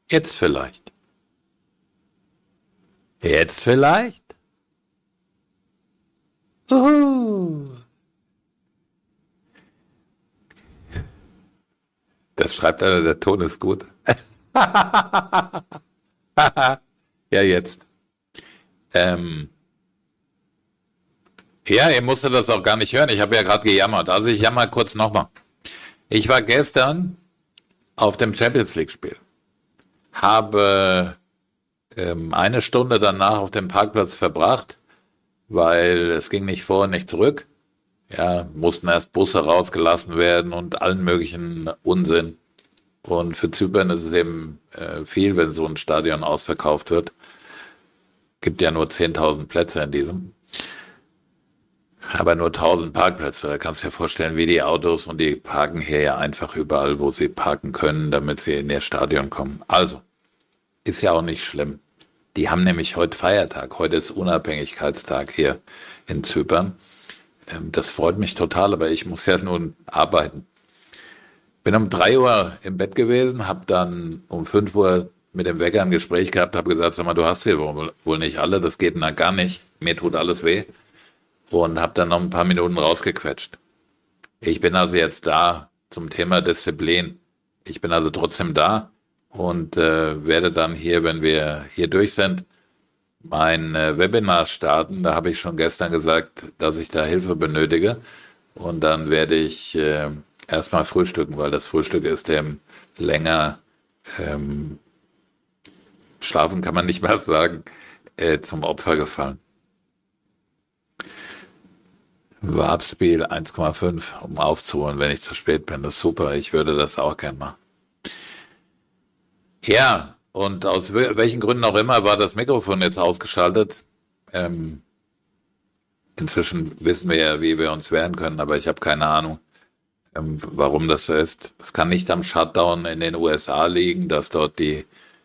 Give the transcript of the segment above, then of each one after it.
Jetzt vielleicht. Jetzt vielleicht? Das schreibt einer, der Ton ist gut. Ja, jetzt. Ähm, ja, ihr musstet das auch gar nicht hören. Ich habe ja gerade gejammert. Also ich jammer kurz nochmal. Ich war gestern auf dem Champions League-Spiel. Habe eine Stunde danach auf dem Parkplatz verbracht, weil es ging nicht vor und nicht zurück. Ja, mussten erst Busse rausgelassen werden und allen möglichen Unsinn. Und für Zypern ist es eben viel, wenn so ein Stadion ausverkauft wird. Gibt ja nur 10.000 Plätze in diesem. Aber nur 1.000 Parkplätze. Da kannst du dir vorstellen, wie die Autos, und die parken hier ja einfach überall, wo sie parken können, damit sie in ihr Stadion kommen. Also, ist ja auch nicht schlimm. Die haben nämlich heute Feiertag. Heute ist Unabhängigkeitstag hier in Zypern. Das freut mich total, aber ich muss ja nun arbeiten. Bin um 3 Uhr im Bett gewesen, habe dann um 5 Uhr mit dem Wecker ein Gespräch gehabt, habe gesagt, sag mal, du hast sie wohl nicht alle, das geht na gar nicht, mir tut alles weh, und habe dann noch ein paar Minuten rausgequetscht. Ich bin also jetzt da zum Thema Disziplin. Ich bin also trotzdem da und werde dann hier, wenn wir hier durch sind, mein Webinar starten. Da habe ich schon gestern gesagt, dass ich da Hilfe benötige, und dann werde ich erstmal frühstücken, weil das Frühstück ist dem länger, schlafen kann man nicht mehr sagen, zum Opfer gefallen. Warp-Speed 1,5, um aufzuholen, wenn ich zu spät bin. Das ist super, ich würde das auch gerne machen. Ja, und aus welchen Gründen auch immer war das Mikrofon jetzt ausgeschaltet. Inzwischen wissen wir ja, wie wir uns wehren können, aber ich habe keine Ahnung, warum das so ist. Es kann nicht am Shutdown in den USA liegen, dass dort die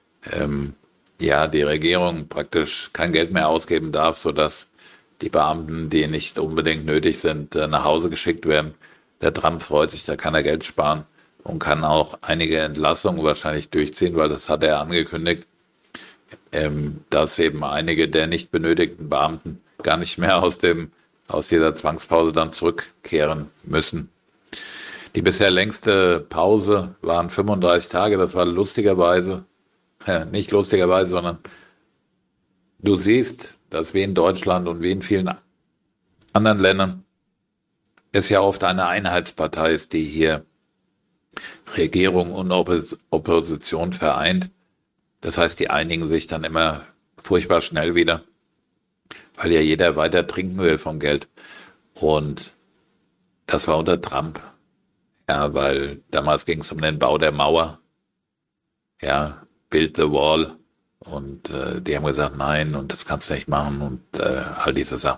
Regierung praktisch kein Geld mehr ausgeben darf, sodass die Beamten, die nicht unbedingt nötig sind, nach Hause geschickt werden. Der Trump freut sich, da kann er Geld sparen und kann auch einige Entlassungen wahrscheinlich durchziehen, weil das hat er angekündigt, dass eben einige der nicht benötigten Beamten gar nicht mehr aus dieser Zwangspause dann zurückkehren müssen. Die bisher längste Pause waren 35 Tage, das war nicht lustigerweise, sondern du siehst, dass wie in Deutschland und wie in vielen anderen Ländern es ja oft eine Einheitspartei ist, die hier Regierung und Opposition vereint. Das heißt, die einigen sich dann immer furchtbar schnell wieder, weil ja jeder weiter trinken will vom Geld. Und das war unter Trump. Ja, weil damals ging es um den Bau der Mauer. Ja, build the wall. Und die haben gesagt, nein, und das kannst du nicht machen, und all diese Sachen.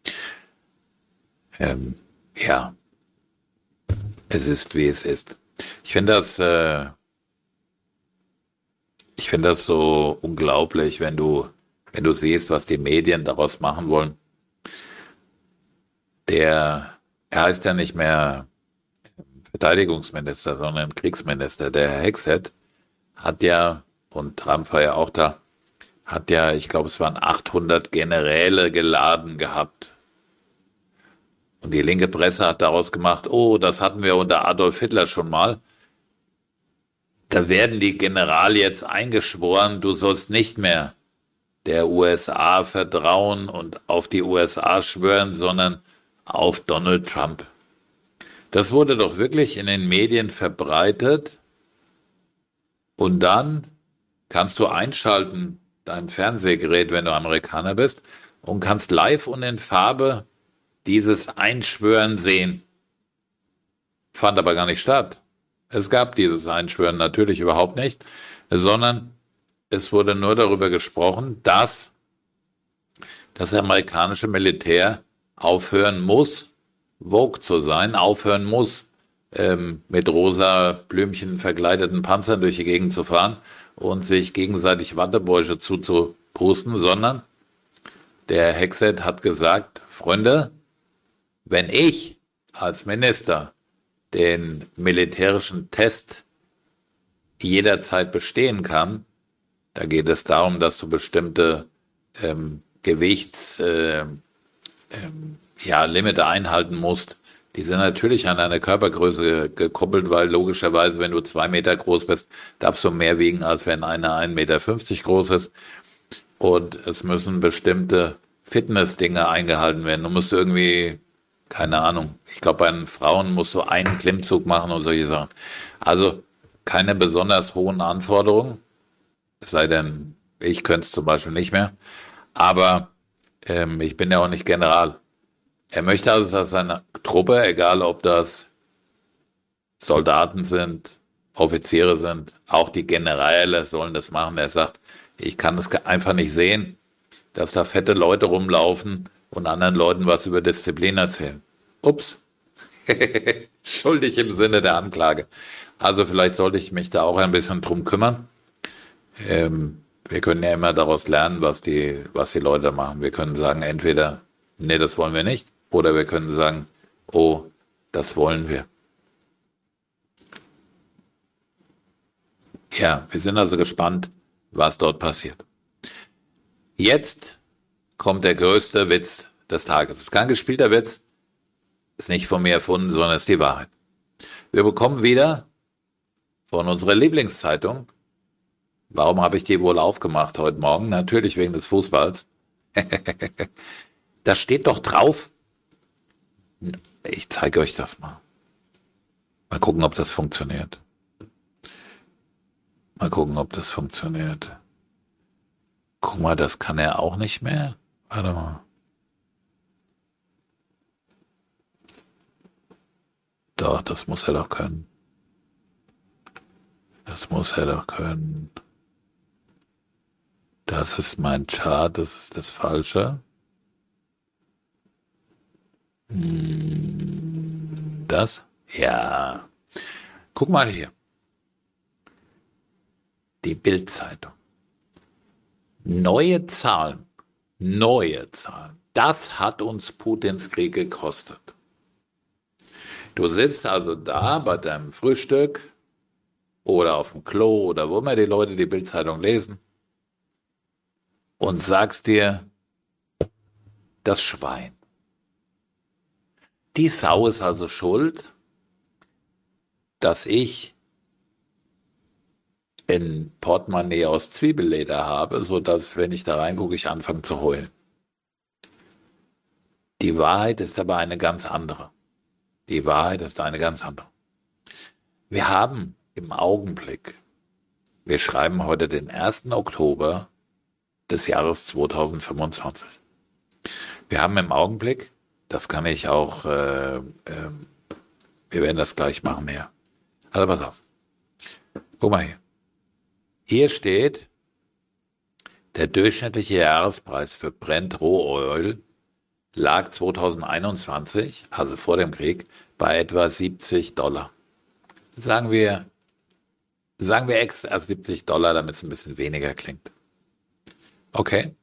Ja, es ist, wie es ist. Ich finde das so unglaublich, wenn du siehst, was die Medien daraus machen wollen. Er heißt ja nicht mehr Verteidigungsminister, sondern Kriegsminister. Der Herr Hexet hat ja, und Trump war ja auch da, hat ja, ich glaube, es waren 800 Generäle geladen gehabt. Und die linke Presse hat daraus gemacht, oh, das hatten wir unter Adolf Hitler schon mal. Da werden die Generale jetzt eingeschworen, du sollst nicht mehr der USA vertrauen und auf die USA schwören, sondern auf Donald Trump. Das wurde doch wirklich in den Medien verbreitet, und dann kannst du einschalten, dein Fernsehgerät, wenn du Amerikaner bist, und kannst live und in Farbe dieses Einschwören sehen. Fand aber gar nicht statt. Es gab dieses Einschwören natürlich überhaupt nicht, sondern es wurde nur darüber gesprochen, dass das amerikanische Militär aufhören muss, woke zu sein, aufhören muss, mit rosa Blümchen verkleideten Panzern durch die Gegend zu fahren und sich gegenseitig Wattebäusche zuzupusten, sondern der Hexet hat gesagt, Freunde, wenn ich als Minister den militärischen Test jederzeit bestehen kann, Da geht es darum, dass du bestimmte Gewichts, ja, Limite einhalten musst. Die sind natürlich an deine Körpergröße gekoppelt, weil logischerweise, wenn du 2 Meter groß bist, darfst du mehr wiegen, als wenn einer 1,50 Meter groß ist. Und es müssen bestimmte Fitness-Dinge eingehalten werden. Du musst irgendwie, keine Ahnung, ich glaube, bei den Frauen musst du einen Klimmzug machen und solche Sachen. Also keine besonders hohen Anforderungen, es sei denn, ich könnte es zum Beispiel nicht mehr. Aber ich bin ja auch nicht General. Er möchte also, dass seine Truppe, egal ob das Soldaten sind, Offiziere sind, auch die Generäle sollen das machen. Er sagt, ich kann es einfach nicht sehen, dass da fette Leute rumlaufen und anderen Leuten was über Disziplin erzählen. Ups. Schuldig im Sinne der Anklage. Also vielleicht sollte ich mich da auch ein bisschen drum kümmern. Wir können ja immer daraus lernen, was die Leute machen. Wir können sagen, entweder, nee, das wollen wir nicht, oder wir können sagen, oh, das wollen wir. Ja, wir sind also gespannt, was dort passiert. Jetzt kommt der größte Witz des Tages. Es ist kein gespielter Witz, ist nicht von mir erfunden, sondern ist die Wahrheit. Wir bekommen wieder von unserer Lieblingszeitung. Warum habe ich die wohl aufgemacht heute Morgen? Natürlich wegen des Fußballs. Da steht doch drauf. Ich zeige euch das mal. Mal gucken, ob das funktioniert. Mal gucken, ob das funktioniert. Guck mal, das kann er auch nicht mehr. Warte mal. Doch, das muss er doch können. Das muss er doch können. Das ist mein Chart, das ist das Falsche. Das? Ja. Guck mal hier. Die Bild-Zeitung. Neue Zahlen. Neue Zahlen. Das hat uns Putins Krieg gekostet. Du sitzt also da bei deinem Frühstück oder auf dem Klo oder wo immer die Leute die Bild-Zeitung lesen und sagst dir, das Schwein. Die Sau ist also schuld, dass ich ein Portemonnaie aus Zwiebelleder habe, sodass, wenn ich da reingucke, ich anfange zu heulen. Die Wahrheit ist aber eine ganz andere. Die Wahrheit ist eine ganz andere. Wir haben im Augenblick, wir schreiben heute den 1. Oktober des Jahres 2025. Wir haben im Augenblick, das kann ich auch, wir werden das gleich machen mehr. Also pass auf. Guck mal hier. Hier steht, der durchschnittliche Jahrespreis für Brent Rohöl lag 2021, also vor dem Krieg, bei etwa $70. Sagen wir extra $70, damit es ein bisschen weniger klingt. Okay.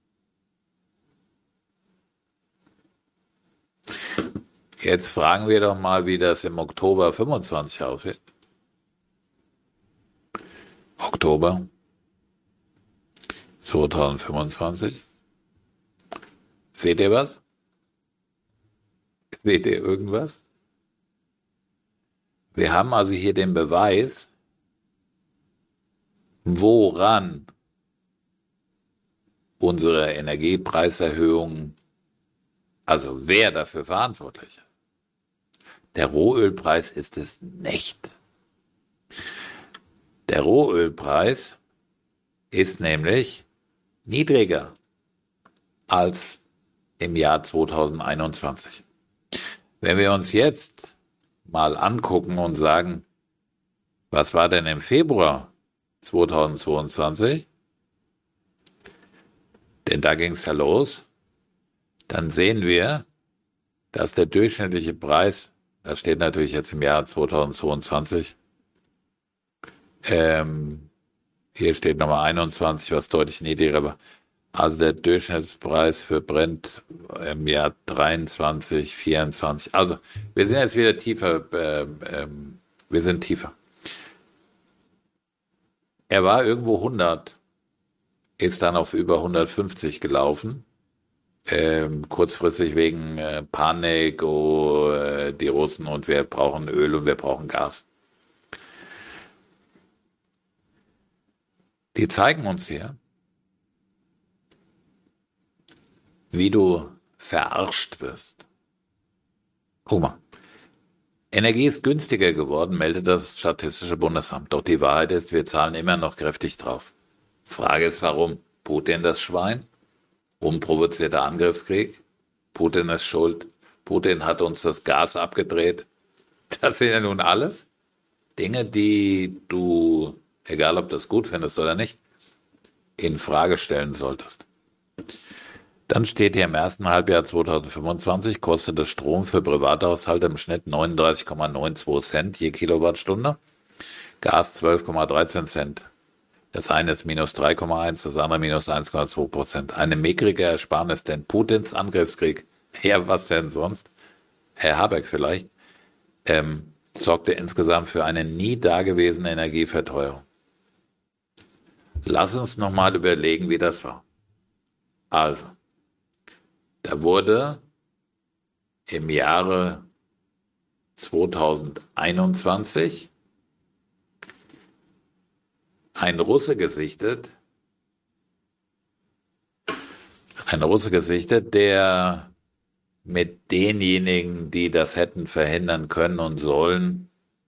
Jetzt fragen wir doch mal, wie das im Oktober 25 aussieht. Oktober 2025. Seht ihr was? Seht ihr irgendwas? Wir haben also hier den Beweis, woran unsere Energiepreiserhöhung, also wer dafür verantwortlich ist. Der Rohölpreis ist es nicht. Der Rohölpreis ist nämlich niedriger als im Jahr 2021. Wenn wir uns jetzt mal angucken und sagen, was war denn im Februar 2022? Denn da ging es ja los. Dann sehen wir, dass der durchschnittliche Preis, das steht natürlich jetzt im Jahr 2022, hier steht Nummer 21, was deutlich niedriger war. Also der Durchschnittspreis für Brent im Jahr 23, 24. Also wir sind jetzt wieder tiefer. Wir sind tiefer. Er war irgendwo 100 ist dann auf über 150 gelaufen. Kurzfristig wegen Panik, oh, die Russen und wir brauchen Öl und wir brauchen Gas. Die zeigen uns hier, wie du verarscht wirst. Guck mal, Energie ist günstiger geworden, meldet das Statistische Bundesamt. Doch die Wahrheit ist, wir zahlen immer noch kräftig drauf. Frage ist, warum? Putin das Schwein? Unprovozierter Angriffskrieg? Putin ist schuld. Putin hat uns das Gas abgedreht. Das sind ja nun alles Dinge, die du, egal ob du das gut findest oder nicht, in Frage stellen solltest. Dann steht hier im ersten Halbjahr 2025 kostete Strom für Privathaushalte im Schnitt 39,92 Cent je Kilowattstunde, Gas 12,13 Cent. Das eine ist minus 3,1, das andere minus 1,2%. Eine mickrige Ersparnis, denn Putins Angriffskrieg, ja was denn sonst, Herr Habeck vielleicht, sorgte insgesamt für eine nie dagewesene Energieverteuerung. Lass uns nochmal überlegen, wie das war. Also, da wurde im Jahre 2021 ein Russe gesichtet, der mit denjenigen, die das hätten verhindern können und sollen,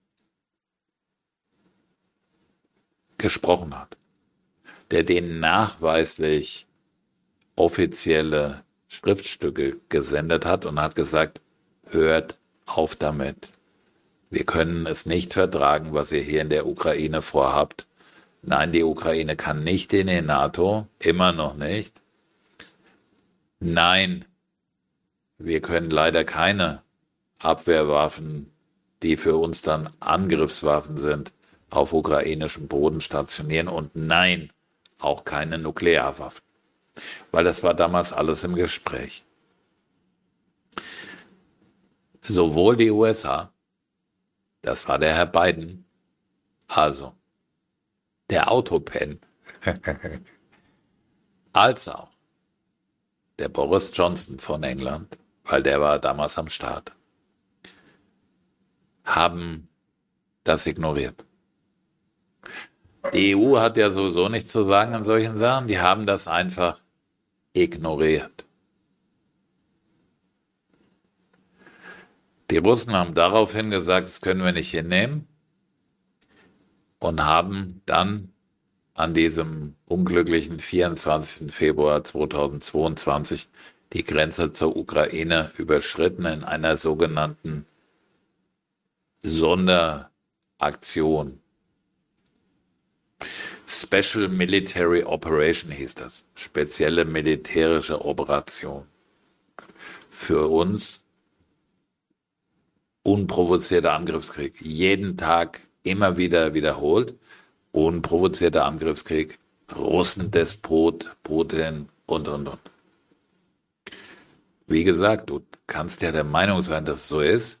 gesprochen hat, der denen nachweislich offizielle Schriftstücke gesendet hat und hat gesagt, hört auf damit. Wir können es nicht vertragen, was ihr hier in der Ukraine vorhabt. Nein, die Ukraine kann nicht in die NATO, immer noch nicht. Nein, wir können leider keine Abwehrwaffen, die für uns dann Angriffswaffen sind, auf ukrainischem Boden stationieren. Und nein, auch keine Nuklearwaffen. Weil das war damals alles im Gespräch. Sowohl die USA, das war der Herr Biden, also der Autopen, als auch der Boris Johnson von England, weil der war damals am Start, haben das ignoriert. Die EU hat ja sowieso nichts zu sagen in solchen Sachen, die haben das einfach ignoriert. Die Russen haben daraufhin gesagt, das können wir nicht hinnehmen und haben dann an diesem unglücklichen 24. Februar 2022 die Grenze zur Ukraine überschritten in einer sogenannten Sonderaktion. Special Military Operation hieß das. Spezielle militärische Operation. Für uns unprovozierter Angriffskrieg. Jeden Tag immer wieder wiederholt. Unprovozierter Angriffskrieg. Russendespot, Putin und. Wie gesagt, du kannst ja der Meinung sein, dass es so ist.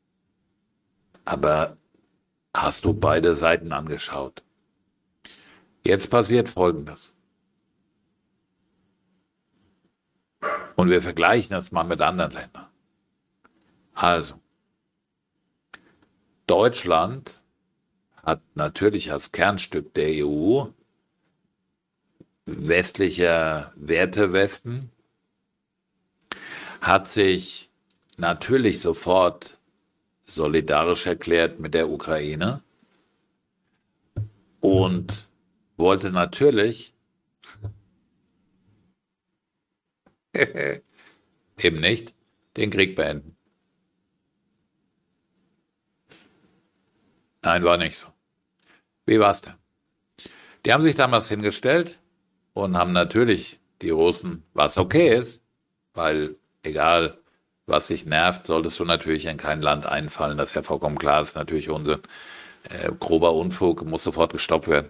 Aber hast du beide Seiten angeschaut? Jetzt passiert Folgendes. Und wir vergleichen das mal mit anderen Ländern. Also, Deutschland hat natürlich als Kernstück der EU westlicher Wertewesten, hat sich natürlich sofort solidarisch erklärt mit der Ukraine und wollte natürlich eben nicht den Krieg beenden. Nein, war nicht so. Wie war's denn? Die haben sich damals hingestellt und haben natürlich die Russen, was okay ist, weil egal was sich nervt, solltest du natürlich in kein Land einfallen. Das ist ja vollkommen klar, das ist natürlich Unsinn. Grober Unfug, muss sofort gestoppt werden.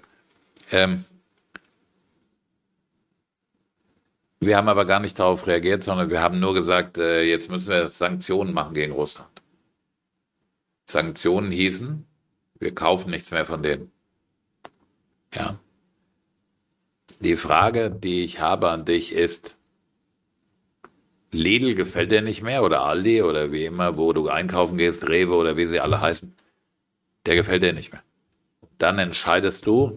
Wir haben aber gar nicht darauf reagiert, sondern wir haben nur gesagt, jetzt müssen wir Sanktionen machen gegen Russland. Sanktionen hießen, wir kaufen nichts mehr von denen. Ja. Die Frage, die ich habe an dich ist, Lidl gefällt dir nicht mehr oder Aldi oder wie immer, wo du einkaufen gehst, Rewe oder wie sie alle heißen, der gefällt dir nicht mehr. Dann entscheidest du,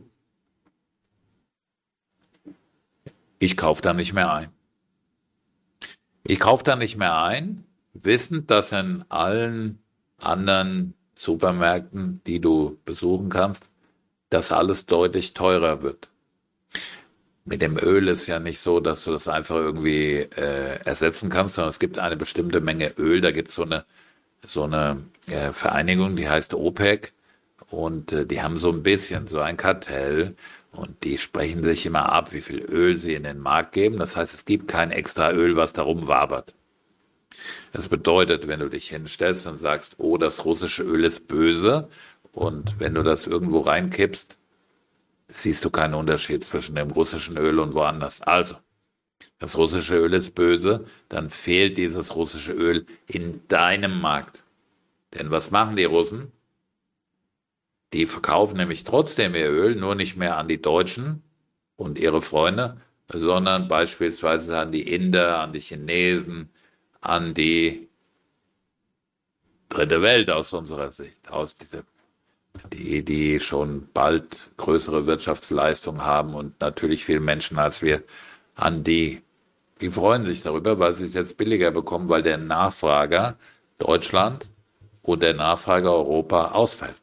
ich kaufe da nicht mehr ein. Ich kaufe da nicht mehr ein, wissend, dass in allen anderen Supermärkten, die du besuchen kannst, das alles deutlich teurer wird. Mit dem Öl ist ja nicht so, dass du das einfach irgendwie ersetzen kannst, sondern es gibt eine bestimmte Menge Öl. Da gibt es so eine Vereinigung, die heißt OPEC und die haben so ein bisschen so ein Kartell und die sprechen sich immer ab, wie viel Öl sie in den Markt geben. Das heißt, es gibt kein extra Öl, was darum wabert. Das bedeutet, wenn du dich hinstellst und sagst, oh, das russische Öl ist böse und wenn du das irgendwo reinkippst, siehst du keinen Unterschied zwischen dem russischen Öl und woanders. Also, das russische Öl ist böse, dann fehlt dieses russische Öl in deinem Markt. Denn was machen die Russen? Die verkaufen nämlich trotzdem ihr Öl, nur nicht mehr an die Deutschen und ihre Freunde, sondern beispielsweise an die Inder, an die Chinesen, an die dritte Welt aus unserer Sicht, die schon bald größere Wirtschaftsleistung haben und natürlich viel Menschen als wir, an die freuen sich darüber, weil sie es jetzt billiger bekommen, weil der Nachfrager Deutschland und der Nachfrager Europa ausfällt.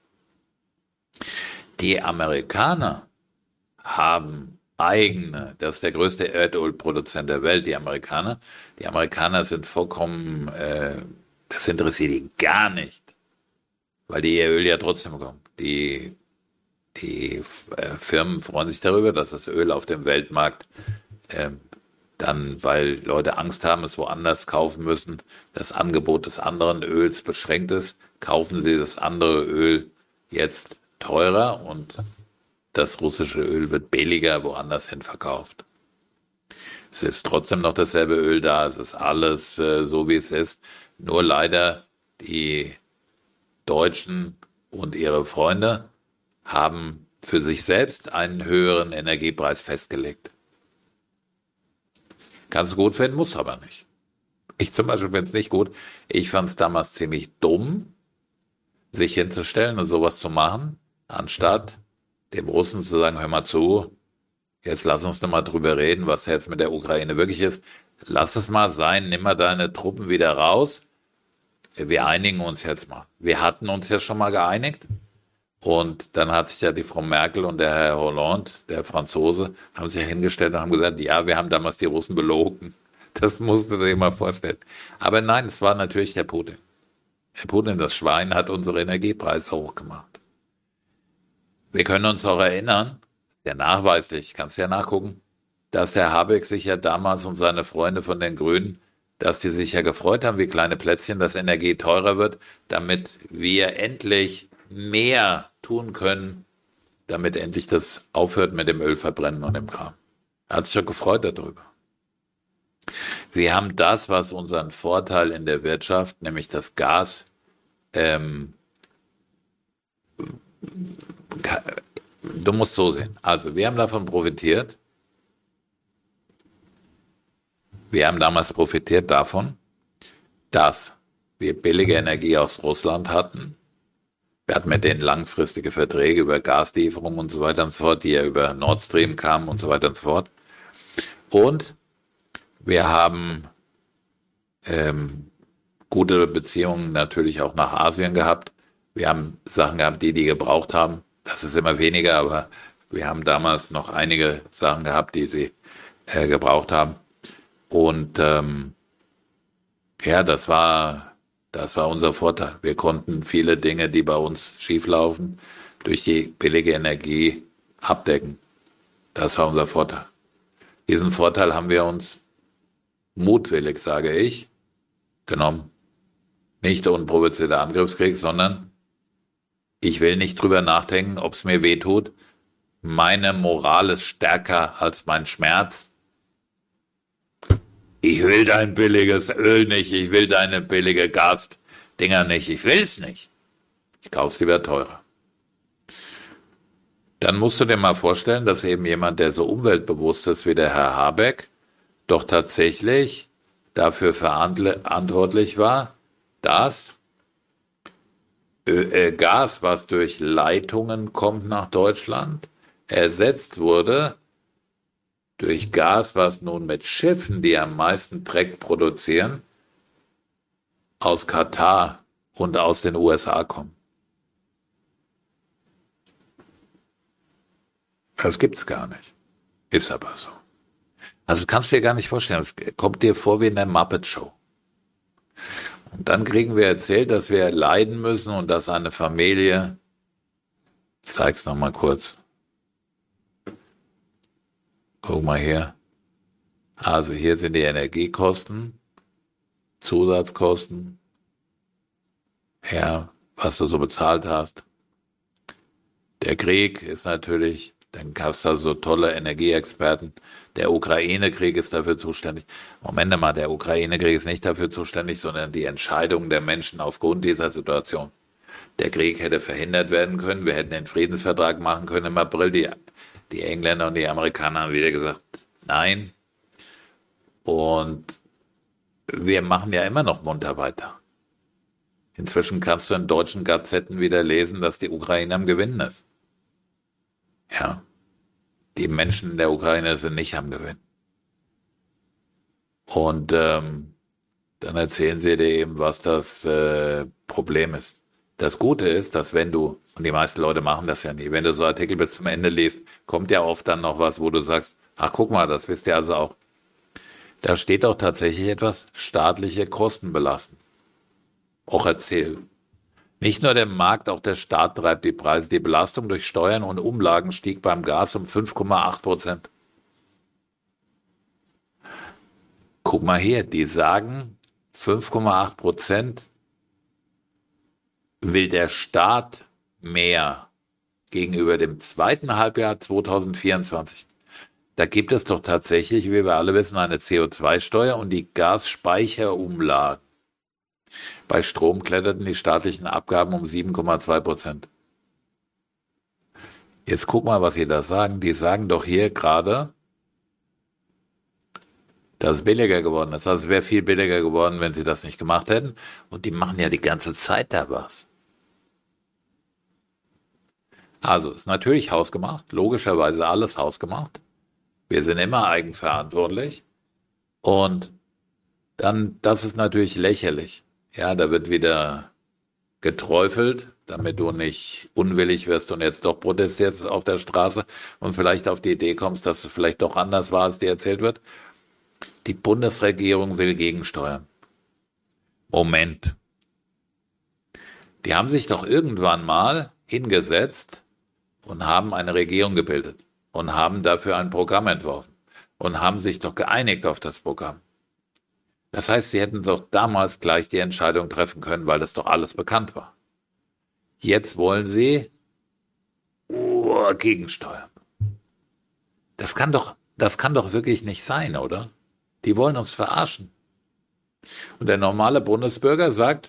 Die Amerikaner haben eigene, das ist der größte Erdölproduzent der Welt, die Amerikaner. Die Amerikaner sind vollkommen, das interessiert die gar nicht, weil die ihr Öl ja trotzdem bekommen. Die Firmen freuen sich darüber, dass das Öl auf dem Weltmarkt dann, weil Leute Angst haben, es woanders kaufen müssen, das Angebot des anderen Öls beschränkt ist, kaufen sie das andere Öl jetzt teurer und das russische Öl wird billiger woanders hin verkauft. Es ist trotzdem noch dasselbe Öl da, es ist alles so, wie es ist, nur leider die Deutschen und ihre Freunde haben für sich selbst einen höheren Energiepreis festgelegt. Kannst du gut finden, muss aber nicht. Ich zum Beispiel finde es nicht gut. Ich fand es damals ziemlich dumm, sich hinzustellen und sowas zu machen, anstatt dem Russen zu sagen, hör mal zu, jetzt lass uns noch mal drüber reden, was jetzt mit der Ukraine wirklich ist. Lass es mal sein, nimm mal deine Truppen wieder raus. Wir einigen uns jetzt mal. Wir hatten uns ja schon mal geeinigt. Und dann hat sich ja die Frau Merkel und der Herr Hollande, der Franzose, haben sich ja hingestellt und haben gesagt, ja, wir haben damals die Russen belogen. Das musst du dir mal vorstellen. Aber nein, es war natürlich der Putin. Herr Putin, das Schwein, hat unsere Energiepreise hochgemacht. Wir können uns auch erinnern, ja nachweislich, kannst du ja nachgucken, dass Herr Habeck sich ja damals und seine Freunde von den Grünen, dass die sich ja gefreut haben, wie kleine Plätzchen, dass Energie teurer wird, damit wir endlich mehr tun können, damit endlich das aufhört mit dem Ölverbrennen und dem Kram. Er hat sich schon gefreut darüber. Wir haben das, was unseren Vorteil in der Wirtschaft, nämlich das Gas, du musst so sehen. Also wir haben davon profitiert. Wir haben damals profitiert davon, dass wir billige Energie aus Russland hatten. Wir hatten mit denen langfristige Verträge über Gaslieferungen und so weiter und so fort, die ja über Nord Stream kamen und so weiter und so fort. Und wir haben gute Beziehungen natürlich auch nach Asien gehabt. Wir haben Sachen gehabt, die gebraucht haben. Das ist immer weniger, aber wir haben damals noch einige Sachen gehabt, die sie gebraucht haben. Und ja, das war unser Vorteil. Wir konnten viele Dinge, die bei uns schieflaufen, durch die billige Energie abdecken. Das war unser Vorteil. Diesen Vorteil haben wir uns mutwillig, sage ich, genommen. Nicht unprovozierter Angriffskrieg, sondern ich will nicht drüber nachdenken, ob es mir wehtut. Meine Moral ist stärker als mein Schmerz. Ich will dein billiges Öl nicht, ich will deine billige Gasdinger nicht, ich will es nicht. Ich kaufe es lieber teurer. dann musst du dir mal vorstellen, dass eben jemand, der so umweltbewusst ist wie der Herr Habeck, doch tatsächlich dafür verantwortlich war, dass Gas, was durch Leitungen kommt nach Deutschland, ersetzt wurde durch Gas, was nun mit Schiffen, die am meisten Dreck produzieren, aus Katar und aus den USA kommt. Das gibt's gar nicht. Ist aber so. Also das kannst du dir gar nicht vorstellen. Es kommt dir vor wie in der Muppet Show. Und dann kriegen wir erzählt, dass wir leiden müssen und dass eine Familie, ich zeig's noch mal kurz. Guck mal hier. Also hier sind die Energiekosten, Zusatzkosten, ja, was du so bezahlt hast. Der Krieg ist natürlich, dann gab es da so tolle Energieexperten. Der Ukraine-Krieg ist dafür zuständig. Moment mal, der Ukraine-Krieg ist nicht dafür zuständig, sondern die Entscheidung der Menschen aufgrund dieser Situation. Der Krieg hätte verhindert werden können. Wir hätten den Friedensvertrag machen können im April. Die Engländer und die Amerikaner haben wieder gesagt, nein. Und wir machen ja immer noch munter weiter. Inzwischen kannst du in deutschen Gazetten wieder lesen, dass die Ukraine am Gewinnen ist. Ja, die Menschen in der Ukraine sind nicht am Gewinn. Und dann erzählen sie dir eben, was das Problem ist. Das Gute ist, dass wenn du, und die meisten Leute machen das ja nie, wenn du so Artikel bis zum Ende liest, kommt ja oft dann noch was, wo du sagst, ach guck mal, das wisst ihr also auch. Da steht doch tatsächlich etwas, staatliche Kosten belasten. Auch erzählt. Nicht nur der Markt, auch der Staat treibt die Preise. Die Belastung durch Steuern und Umlagen stieg beim Gas um 5,8%. Guck mal hier, die sagen, 5,8% will der Staat mehr gegenüber dem zweiten Halbjahr 2024. Da gibt es doch tatsächlich, wie wir alle wissen, eine CO2-Steuer und die Gasspeicherumlagen. Bei Strom kletterten die staatlichen Abgaben um 7,2%. Jetzt guck mal, was sie da sagen. Die sagen doch hier gerade, dass es billiger geworden ist. Also es wäre viel billiger geworden, wenn sie das nicht gemacht hätten. Und die machen ja die ganze Zeit da was. Also ist natürlich hausgemacht, logischerweise alles hausgemacht. Wir sind immer eigenverantwortlich. Und dann, das ist natürlich lächerlich. Ja, da wird wieder geträufelt, damit du nicht unwillig wirst und jetzt doch protestierst auf der Straße und vielleicht auf die Idee kommst, dass es vielleicht doch anders war, als dir erzählt wird. Die Bundesregierung will gegensteuern. Moment. Die haben sich doch irgendwann mal hingesetzt und haben eine Regierung gebildet und haben dafür ein Programm entworfen und haben sich doch geeinigt auf das Programm. Das heißt, sie hätten doch damals gleich die Entscheidung treffen können, weil das doch alles bekannt war. Jetzt wollen sie gegensteuern. Das kann doch wirklich nicht sein, oder? Die wollen uns verarschen. Und der normale Bundesbürger sagt,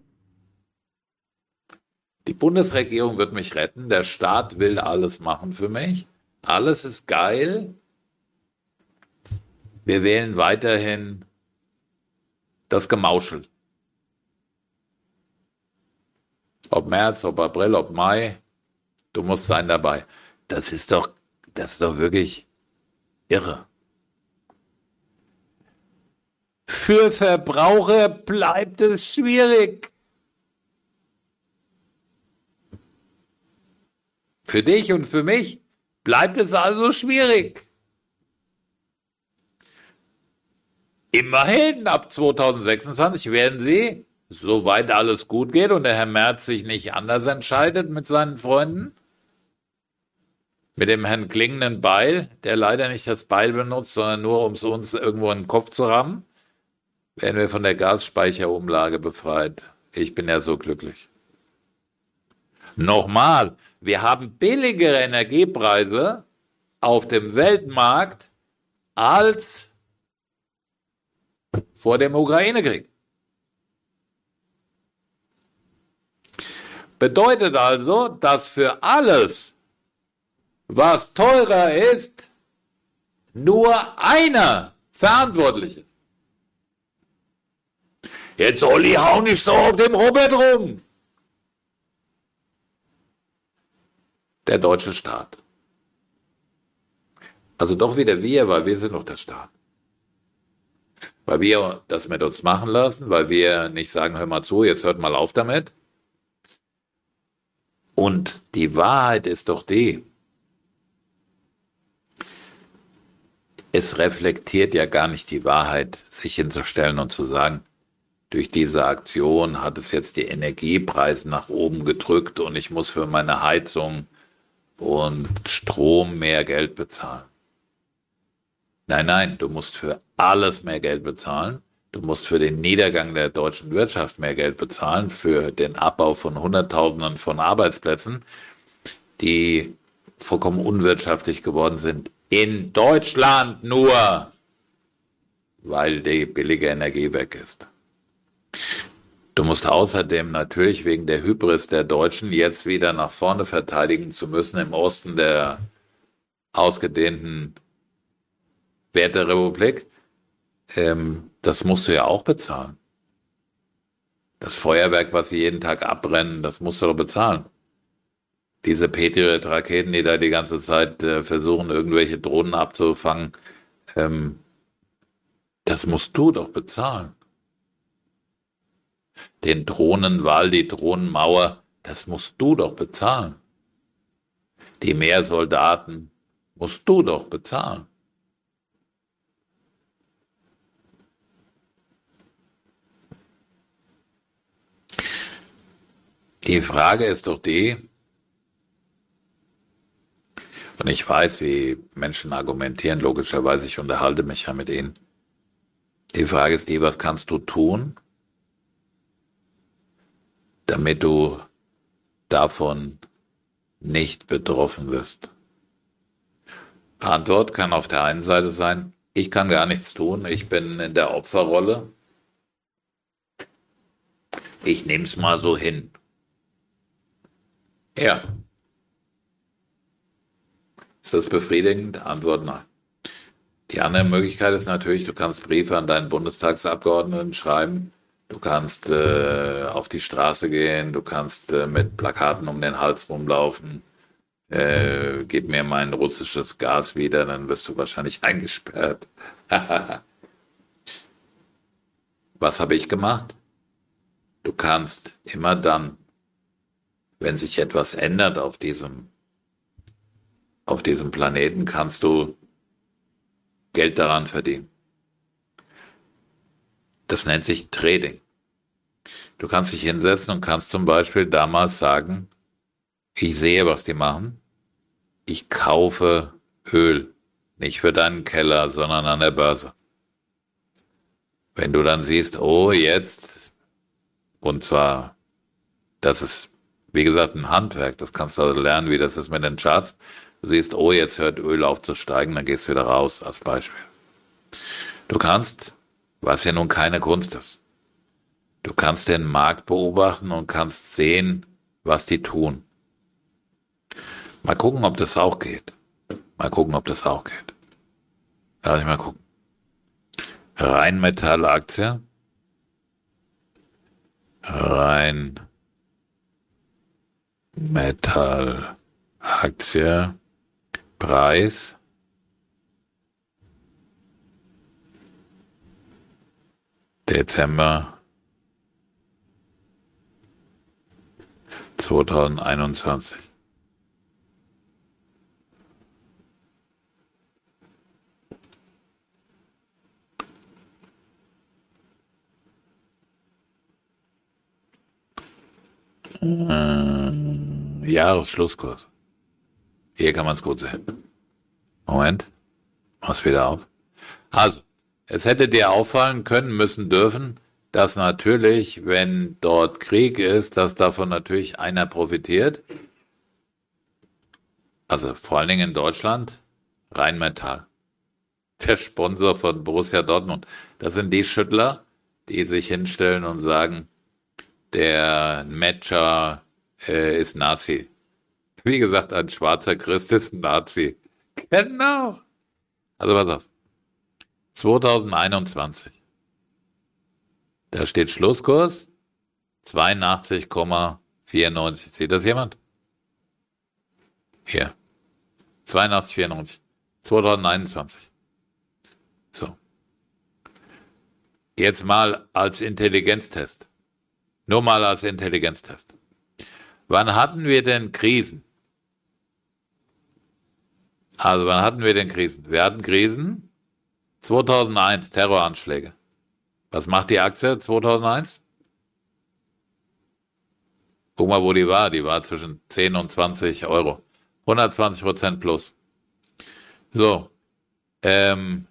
die Bundesregierung wird mich retten, der Staat will alles machen für mich, alles ist geil, wir wählen weiterhin das Gemauschel. Ob März, ob April, ob Mai, du musst sein dabei. Das ist doch wirklich irre. Für Verbraucher bleibt es schwierig. Für dich und für mich bleibt es also schwierig. Immerhin, ab 2026 werden sie, soweit alles gut geht und der Herr Merz sich nicht anders entscheidet mit seinen Freunden, mit dem Herrn klingenden Beil, der leider nicht das Beil benutzt, sondern nur, um es uns irgendwo in den Kopf zu rammen, werden wir von der Gasspeicherumlage befreit. Ich bin ja so glücklich. Nochmal, wir haben billigere Energiepreise auf dem Weltmarkt als vor dem Ukraine-Krieg. Bedeutet also, dass für alles, was teurer ist, nur einer verantwortlich ist. Jetzt, Olli, hau nicht so auf dem Robert rum. Der deutsche Staat. Also doch wieder wir, weil wir sind doch der Staat. Weil wir das mit uns machen lassen, weil wir nicht sagen, hör mal zu, jetzt hört mal auf damit. Und die Wahrheit ist doch die, es reflektiert ja gar nicht die Wahrheit, sich hinzustellen und zu sagen, durch diese Aktion hat es jetzt die Energiepreise nach oben gedrückt und ich muss für meine Heizung und Strom mehr Geld bezahlen. Nein, du musst für alles mehr Geld bezahlen. Du musst für den Niedergang der deutschen Wirtschaft mehr Geld bezahlen, für den Abbau von Hunderttausenden von Arbeitsplätzen, die vollkommen unwirtschaftlich geworden sind. In Deutschland nur, weil die billige Energie weg ist. Du musst außerdem natürlich wegen der Hybris der Deutschen jetzt wieder nach vorne verteidigen zu müssen im Osten der ausgedehnten Werterepublik. Das musst du ja auch bezahlen. Das Feuerwerk, was sie jeden Tag abbrennen, das musst du doch bezahlen. Diese Patriot-Raketen, die da die ganze Zeit versuchen, irgendwelche Drohnen abzufangen, das musst du doch bezahlen. Den Drohnenwall, die Drohnenmauer, das musst du doch bezahlen. Die Meersoldaten musst du doch bezahlen. Die Frage ist doch die, und ich weiß, wie Menschen argumentieren, logischerweise, ich unterhalte mich ja mit ihnen. Die Frage ist die, was kannst du tun, damit du davon nicht betroffen wirst? Antwort kann auf der einen Seite sein, ich kann gar nichts tun, ich bin in der Opferrolle. Ich nehme es mal so hin. Ja. Ist das befriedigend? Antwort nein. Die andere Möglichkeit ist natürlich, du kannst Briefe an deinen Bundestagsabgeordneten schreiben, du kannst auf die Straße gehen, du kannst mit Plakaten um den Hals rumlaufen, gib mir mein russisches Gas wieder, dann wirst du wahrscheinlich eingesperrt. Was habe ich gemacht? Du kannst immer dann, wenn sich etwas ändert auf diesem Planeten, kannst du Geld daran verdienen. Das nennt sich Trading. Du kannst dich hinsetzen und kannst zum Beispiel damals sagen, ich sehe, was die machen. Ich kaufe Öl, nicht für deinen Keller, sondern an der Börse. Wenn du dann siehst, oh, jetzt, und zwar, das ist, wie gesagt, ein Handwerk, das kannst du also lernen, wie das ist mit den Charts. Du siehst, oh, jetzt hört Öl auf zu steigen, dann gehst du wieder raus, als Beispiel. Du kannst, was ja nun keine Kunst ist, du kannst den Markt beobachten und kannst sehen, was die tun. Mal gucken, ob das auch geht. Lass ich mal gucken. Rheinmetall-Aktie. Rheinmetall-Aktie. Preis. Dezember 2021. Jahresschlusskurs. Hier kann man es gut sehen. Moment, mach's wieder auf. Also, es hätte dir auffallen können, müssen, dürfen, dass natürlich, wenn dort Krieg ist, dass davon natürlich einer profitiert. Also vor allen Dingen in Deutschland, Rheinmetall. Der Sponsor von Borussia Dortmund. Das sind die Schüttler, die sich hinstellen und sagen, der Metscher ist Nazi. Wie gesagt, ein schwarzer Christ ist ein Nazi. Genau. Also pass auf. 2021. Da steht Schlusskurs 82,94. Sieht das jemand? Hier. 82,94. 2021. So. Jetzt mal als Intelligenztest. Nur mal als Intelligenztest. Wann hatten wir denn Krisen? Also wann hatten wir denn Krisen? Wir hatten Krisen 2001, Terroranschläge. Was macht die Aktie 2001? Guck mal, wo die war. Die war zwischen 10 und 20 Euro. 120% plus. So, dann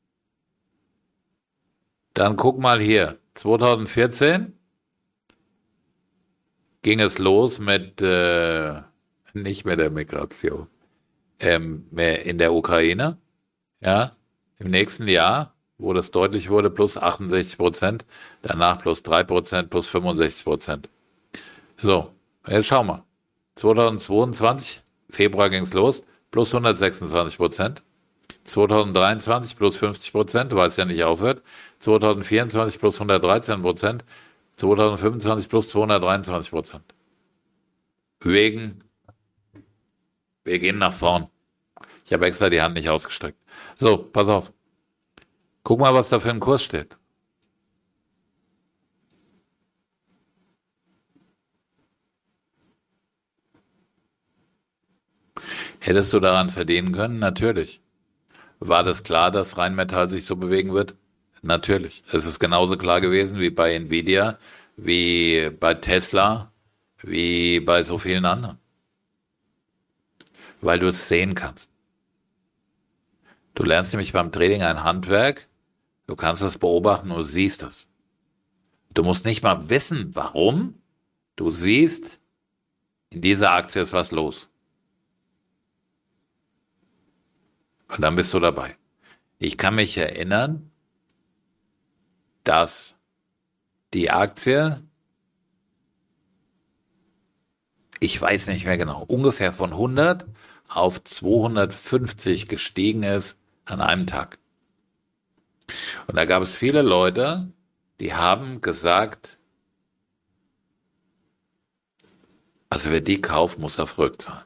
guck mal hier. 2014 ging es los mit, nicht mit der Migration, mehr in der Ukraine. Ja, im nächsten Jahr, wo das deutlich wurde, plus 68%, danach plus 3%, plus 65%. So, jetzt schau mal. 2022, Februar ging es los, plus 126%. 2023 plus 50%, weil es ja nicht aufhört. 2024 plus 113%. 2025 plus 223%. Wir gehen nach vorn. Ich habe extra die Hand nicht ausgestreckt. So, pass auf. Guck mal, was da für ein Kurs steht. Hättest du daran verdienen können? Natürlich. War das klar, dass Rheinmetall sich so bewegen wird? Natürlich. Es ist genauso klar gewesen wie bei Nvidia, wie bei Tesla, wie bei so vielen anderen. Weil du es sehen kannst. Du lernst nämlich beim Trading ein Handwerk, du kannst es beobachten und du siehst es. Du musst nicht mal wissen, warum. Du siehst, in dieser Aktie ist was los. Und dann bist du dabei. Ich kann mich erinnern, dass die Aktie, ich weiß nicht mehr genau, ungefähr von 100 auf 250 gestiegen ist an einem Tag. Und da gab es viele Leute, die haben gesagt, also wer die kauft, muss er verrückt sein.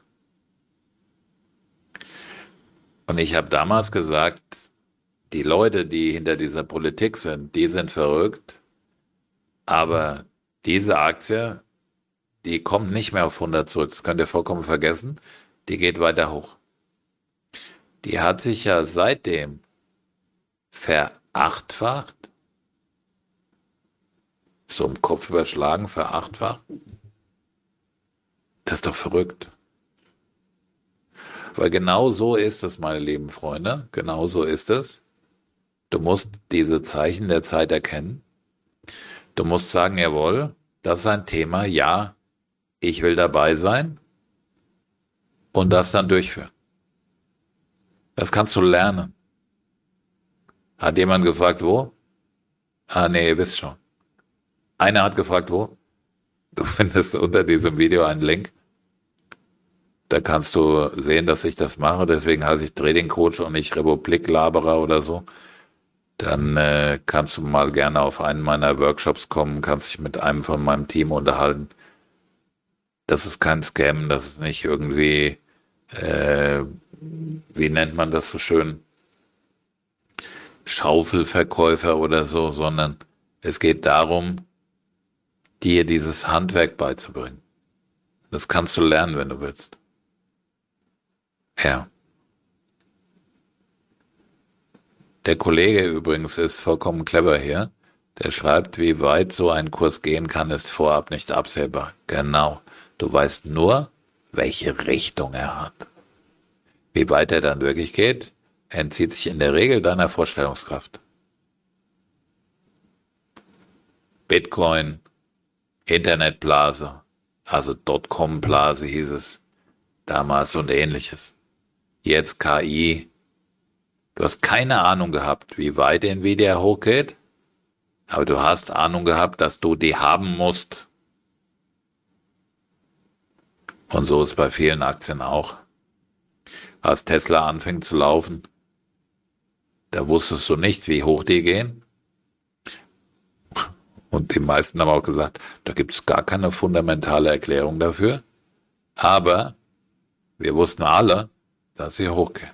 Und ich habe damals gesagt, die Leute, die hinter dieser Politik sind, die sind verrückt, aber diese Aktie, die kommt nicht mehr auf 100 zurück, das könnt ihr vollkommen vergessen, die geht weiter hoch. Die hat sich ja seitdem verachtfacht, so im Kopf überschlagen, verachtfacht. Das ist doch verrückt. Weil genau so ist es, meine lieben Freunde, genau so ist es. Du musst diese Zeichen der Zeit erkennen. Du musst sagen, jawohl, das ist ein Thema, ja, ich will dabei sein und das dann durchführen. Das kannst du lernen. Hat jemand gefragt, wo? Ah, nee, ihr wisst schon. Einer hat gefragt, wo? Du findest unter diesem Video einen Link. Da kannst du sehen, dass ich das mache. Deswegen heiße ich Trading Coach und nicht Republik-Laberer oder so. Dann kannst du mal gerne auf einen meiner Workshops kommen, kannst dich mit einem von meinem Team unterhalten. Das ist kein Scam, das ist nicht irgendwie, wie nennt man das so schön, Schaufelverkäufer oder so, sondern es geht darum, dir dieses Handwerk beizubringen. Das kannst du lernen, wenn du willst. Ja. Der Kollege übrigens ist vollkommen clever hier. Der schreibt, wie weit so ein Kurs gehen kann, ist vorab nicht absehbar. Genau. Du weißt nur, welche Richtung er hat. Wie weit er dann wirklich geht, entzieht sich in der Regel deiner Vorstellungskraft. Bitcoin, Internetblase, also Dotcom-Blase hieß es damals und ähnliches. Jetzt KI. Du hast keine Ahnung gehabt, wie weit Nvidia hochgeht, aber du hast Ahnung gehabt, dass du die haben musst. Und so ist bei vielen Aktien auch. Als Tesla anfing zu laufen, da wusstest du nicht, wie hoch die gehen. Und die meisten haben auch gesagt, da gibt es gar keine fundamentale Erklärung dafür. Aber wir wussten alle, dass sie hochgehen.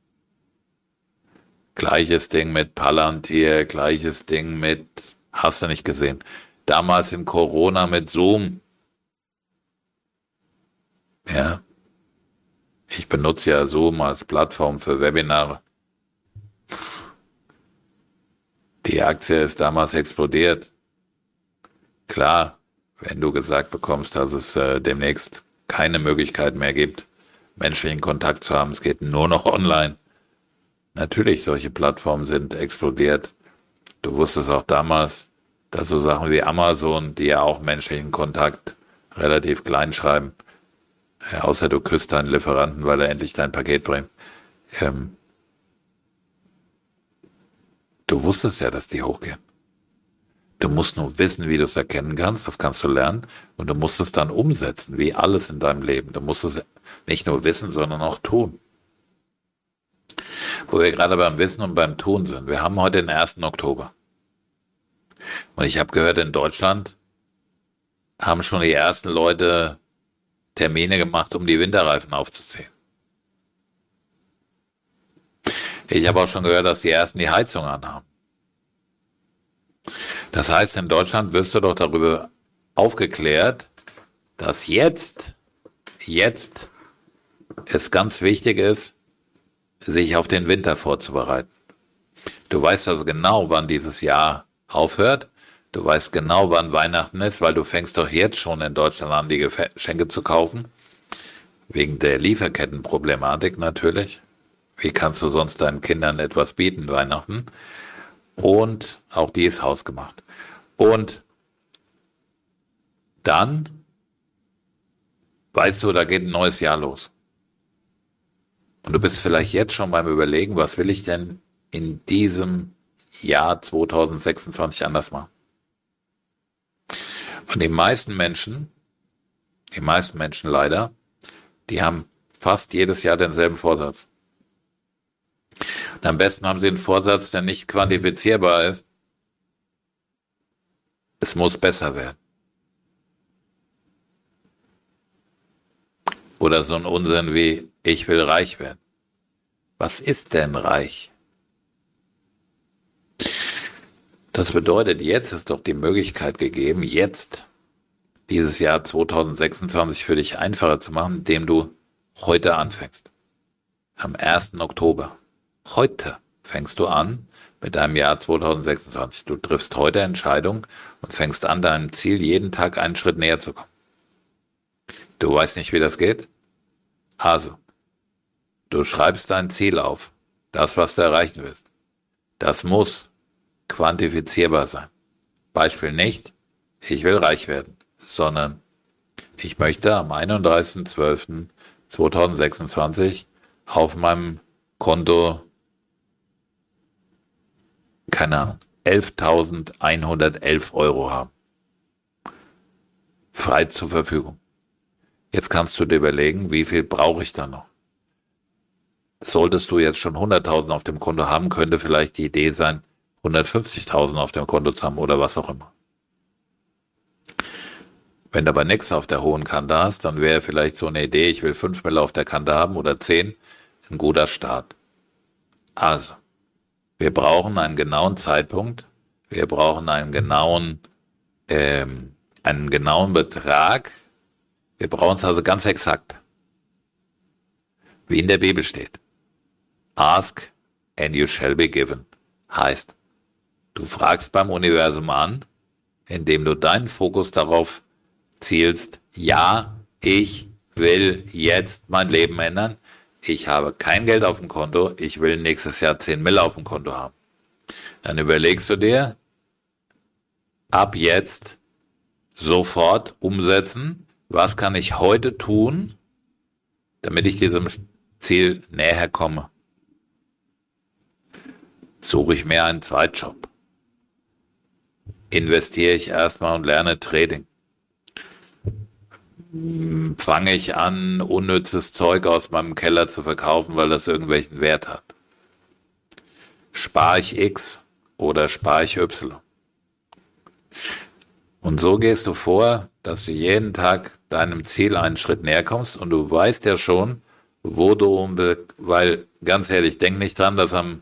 Gleiches Ding mit Palantir, gleiches Ding mit, hast du nicht gesehen. Damals in Corona mit Zoom. Ja, ich benutze ja Zoom als Plattform für Webinare. Die Aktie ist damals explodiert. Klar, wenn du gesagt bekommst, dass es demnächst keine Möglichkeit mehr gibt, menschlichen Kontakt zu haben, es geht nur noch online. Natürlich, solche Plattformen sind explodiert. Du wusstest auch damals, dass so Sachen wie Amazon, die ja auch menschlichen Kontakt relativ klein schreiben, ja, außer du küsst deinen Lieferanten, weil er endlich dein Paket bringt. Du wusstest ja, dass die hochgehen. Du musst nur wissen, wie du es erkennen kannst, das kannst du lernen, und du musst es dann umsetzen, wie alles in deinem Leben. Du musst es nicht nur wissen, sondern auch tun. Wo wir gerade beim Wissen und beim Tun sind. Wir haben heute den 1. Oktober. Und ich habe gehört, in Deutschland haben schon die ersten Leute Termine gemacht, um die Winterreifen aufzuziehen. Ich habe auch schon gehört, dass die ersten die Heizung anhaben. Das heißt, in Deutschland wirst du doch darüber aufgeklärt, dass jetzt es ganz wichtig ist, sich auf den Winter vorzubereiten. Du weißt also genau, wann dieses Jahr aufhört. Du weißt genau, wann Weihnachten ist, weil du fängst doch jetzt schon in Deutschland an, die Geschenke zu kaufen. Wegen der Lieferkettenproblematik natürlich. Wie kannst du sonst deinen Kindern etwas bieten, Weihnachten? Und auch die ist hausgemacht. Und dann, weißt du, da geht ein neues Jahr los. Und du bist vielleicht jetzt schon beim Überlegen, was will ich denn in diesem Jahr 2026 anders machen? Und die meisten Menschen leider, die haben fast jedes Jahr denselben Vorsatz. Und am besten haben sie einen Vorsatz, der nicht quantifizierbar ist. Es muss besser werden. Oder so ein Unsinn wie, ich will reich werden. Was ist denn reich? Das bedeutet, jetzt ist doch die Möglichkeit gegeben, jetzt dieses Jahr 2026 für dich einfacher zu machen, indem du heute anfängst. Am 1. Oktober. Heute fängst du an mit deinem Jahr 2026. Du triffst heute Entscheidungen und fängst an, deinem Ziel jeden Tag einen Schritt näher zu kommen. Du weißt nicht, wie das geht? Also, du schreibst dein Ziel auf, das, was du erreichen willst. Das muss quantifizierbar sein. Beispiel nicht, ich will reich werden, sondern ich möchte am 31.12.2026 auf meinem Konto, keine Ahnung, 11.111 Euro haben. Frei zur Verfügung. Jetzt kannst du dir überlegen, wie viel brauche ich da noch? Solltest du jetzt schon 100.000 auf dem Konto haben, könnte vielleicht die Idee sein, 150.000 auf dem Konto zu haben oder was auch immer. Wenn du aber nichts auf der hohen Kante hast, dann wäre vielleicht so eine Idee, ich will 5 Mille auf der Kante haben oder 10, ein guter Start. Also, wir brauchen einen genauen Zeitpunkt, wir brauchen einen genauen Betrag, wir brauchen es also ganz exakt, wie in der Bibel steht. Ask and you shall be given. Heißt, du fragst beim Universum an, indem du deinen Fokus darauf zielst, ja, ich will jetzt mein Leben ändern, ich habe kein Geld auf dem Konto, ich will nächstes Jahr 10 Mille auf dem Konto haben. Dann überlegst du dir, ab jetzt sofort umsetzen, was kann ich heute tun, damit ich diesem Ziel näher komme. Suche ich mir einen Zweitjob? Investiere ich erstmal und lerne Trading? fange ich an, unnützes Zeug aus meinem Keller zu verkaufen, weil das irgendwelchen Wert hat? Spare ich X oder spare ich Y? Und so gehst du vor, dass du jeden Tag deinem Ziel einen Schritt näher kommst und du weißt ja schon, wo du weil ganz ehrlich, denk nicht dran, dass am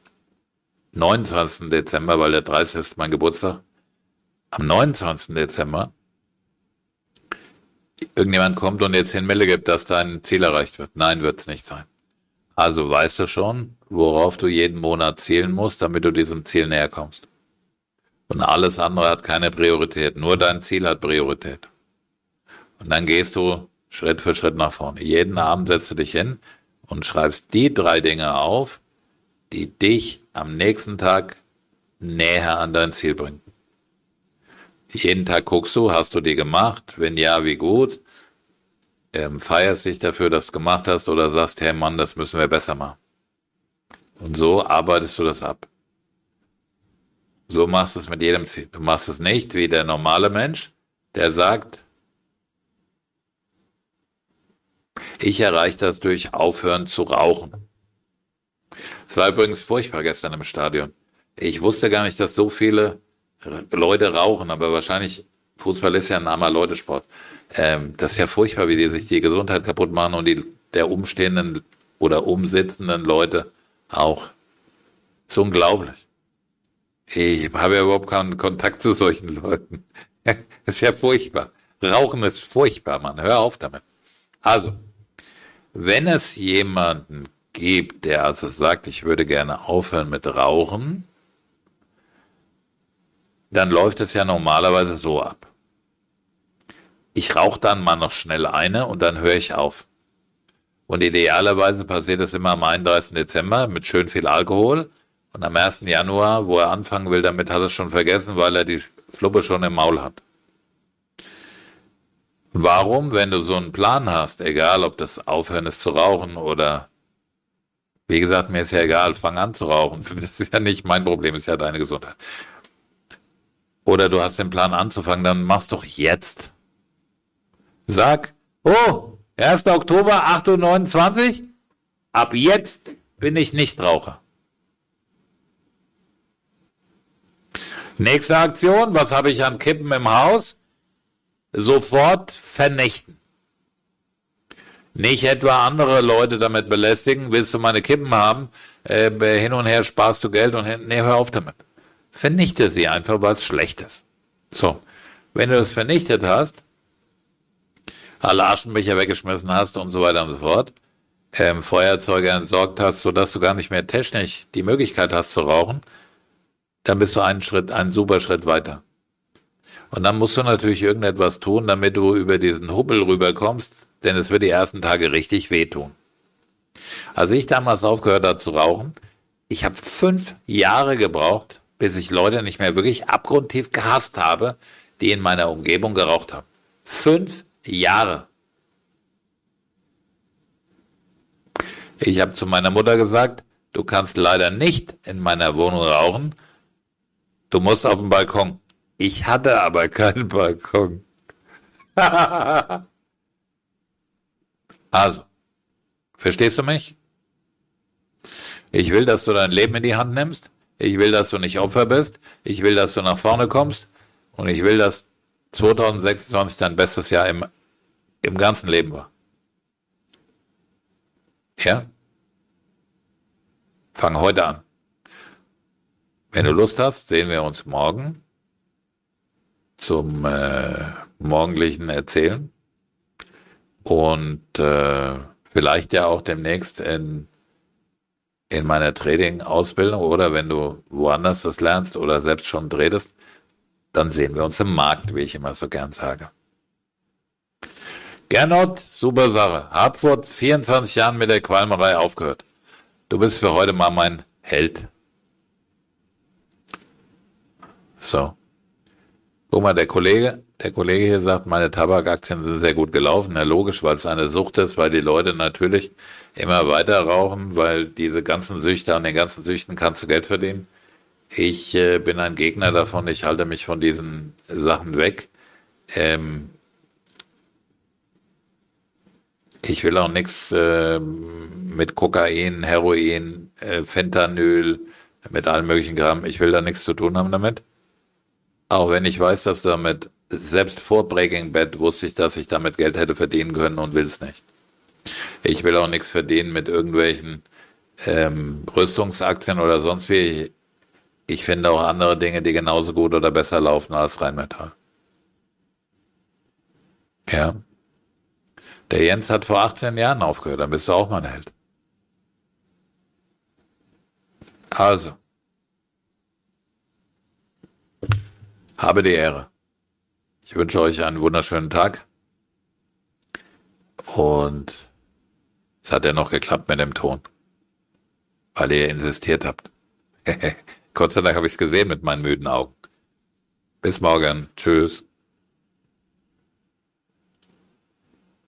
29. Dezember, weil der 30. ist mein Geburtstag, am 29. Dezember irgendjemand kommt und dir 10 Mille gibt, dass dein Ziel erreicht wird. Nein, wird es nicht sein. Also weißt du schon, worauf du jeden Monat zielen musst, damit du diesem Ziel näher kommst. Und alles andere hat keine Priorität. Nur dein Ziel hat Priorität. Und dann gehst du Schritt für Schritt nach vorne. Jeden Abend setzt du dich hin und schreibst die 3 Dinge auf, die dich am nächsten Tag näher an dein Ziel bringen. Jeden Tag guckst du, hast du die gemacht? Wenn ja, wie gut? Feierst dich dafür, dass du gemacht hast oder sagst, hey Mann, das müssen wir besser machen. Und so arbeitest du das ab. So machst du es mit jedem Ziel. Du machst es nicht wie der normale Mensch, der sagt, ich erreiche das durch Aufhören zu rauchen. Es war übrigens furchtbar gestern im Stadion. Ich wusste gar nicht, dass so viele Leute rauchen, aber wahrscheinlich, Fußball ist ja ein armer Leutesport. Das ist ja furchtbar, wie die sich die Gesundheit kaputt machen und der umstehenden oder umsitzenden Leute auch. Das ist unglaublich. Ich habe ja überhaupt keinen Kontakt zu solchen Leuten. Das ist ja furchtbar. Rauchen ist furchtbar, Mann. Hör auf damit. Also, wenn es jemanden gibt, der also sagt, ich würde gerne aufhören mit Rauchen, dann läuft es ja normalerweise so ab. Ich rauche dann mal noch schnell eine und dann höre ich auf. Und idealerweise passiert es immer am 31. Dezember mit schön viel Alkohol. Und am 1. Januar, wo er anfangen will, damit hat er es schon vergessen, weil er die Fluppe schon im Maul hat. Warum, wenn du so einen Plan hast, egal ob das Aufhören ist zu rauchen oder, wie gesagt, mir ist ja egal, fang an zu rauchen. Das ist ja nicht mein Problem, ist ja deine Gesundheit. Oder du hast den Plan anzufangen, dann mach's doch jetzt. Sag, oh, 1. Oktober, 8:29 Uhr, ab jetzt bin ich Nichtraucher. Nächste Aktion, was habe ich an Kippen im Haus? Sofort vernichten. Nicht etwa andere Leute damit belästigen, willst du meine Kippen haben, hin und her sparst du Geld und nee, hör auf damit. Vernichte sie einfach, weil es schlecht ist. So, wenn du das vernichtet hast, alle Aschenbecher weggeschmissen hast und so weiter und so fort, Feuerzeuge entsorgt hast, sodass du gar nicht mehr technisch die Möglichkeit hast zu rauchen, dann bist du einen super Schritt weiter. Und dann musst du natürlich irgendetwas tun, damit du über diesen Hubbel rüberkommst, denn es wird die ersten Tage richtig wehtun. Als ich damals aufgehört habe zu rauchen, ich habe 5 Jahre gebraucht, bis ich Leute nicht mehr wirklich abgrundtief gehasst habe, die in meiner Umgebung geraucht haben. 5 Jahre. Ich habe zu meiner Mutter gesagt, du kannst leider nicht in meiner Wohnung rauchen, du musst auf den Balkon. Ich hatte aber keinen Balkon. Also, verstehst du mich? Ich will, dass du dein Leben in die Hand nimmst. Ich will, dass du nicht Opfer bist. Ich will, dass du nach vorne kommst. Und ich will, dass 2026 dein bestes Jahr im ganzen Leben war. Ja? Fang heute an. Wenn du Lust hast, sehen wir uns morgen zum morgendlichen Erzählen und vielleicht ja auch demnächst in meiner Trading-Ausbildung oder wenn du woanders das lernst oder selbst schon tradest, dann sehen wir uns im Markt, wie ich immer so gern sage. Gernot, super Sache. Hab vor 24 Jahren mit der Qualmerei aufgehört. Du bist für heute mal mein Held. So. Guck mal, der Kollege hier sagt, meine Tabakaktien sind sehr gut gelaufen. Ja, logisch, weil es eine Sucht ist, weil die Leute natürlich immer weiter rauchen, weil diese ganzen Süchte, an den ganzen Süchten kannst du Geld verdienen. Ich bin ein Gegner davon, ich halte mich von diesen Sachen weg. Ich will auch nichts mit Kokain, Heroin, Fentanyl, mit allen möglichen Kram. Ich will da nichts zu tun haben damit. Auch wenn ich weiß, dass du damit, selbst vor Breaking Bad wusste ich, dass ich damit Geld hätte verdienen können und will es nicht. Ich will auch nichts verdienen mit irgendwelchen Rüstungsaktien oder sonst wie. Ich finde auch andere Dinge, die genauso gut oder besser laufen als Rheinmetall. Ja. Der Jens hat vor 18 Jahren aufgehört, dann bist du auch mal ein Held. Also, habe die Ehre. Ich wünsche euch einen wunderschönen Tag und es hat ja noch geklappt mit dem Ton, weil ihr insistiert habt. Gott sei Dank habe ich es gesehen mit meinen müden Augen. Bis morgen. Tschüss.